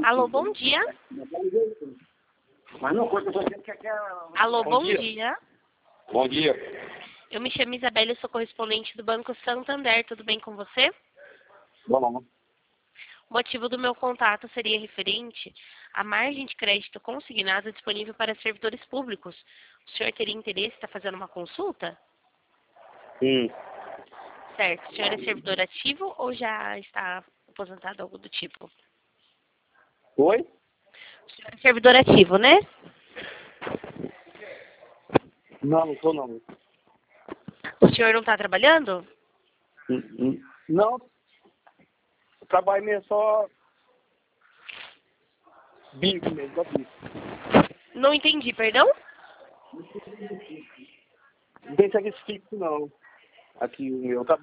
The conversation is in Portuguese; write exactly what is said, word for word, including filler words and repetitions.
Alô, bom dia. Mas não conta você que é... Alô, Bom bom dia. dia. Bom dia. Eu me chamo Isabela e sou correspondente do Banco Santander. Tudo bem com você? Bom, O motivo do meu contato seria referente à margem de crédito consignada disponível para servidores públicos. O senhor teria interesse em estar fazendo uma consulta? hum. Certo. O senhor é servidor ativo ou já está aposentado, algo do tipo? Oi? O senhor é servidor ativo, né? Não, não tô não. O senhor não está trabalhando? Hum, hum. Não, o trabalho mesmo é só bico mesmo, só bico. Não entendi, perdão? Não tem serviço fixo não. Aqui o meu trabalho.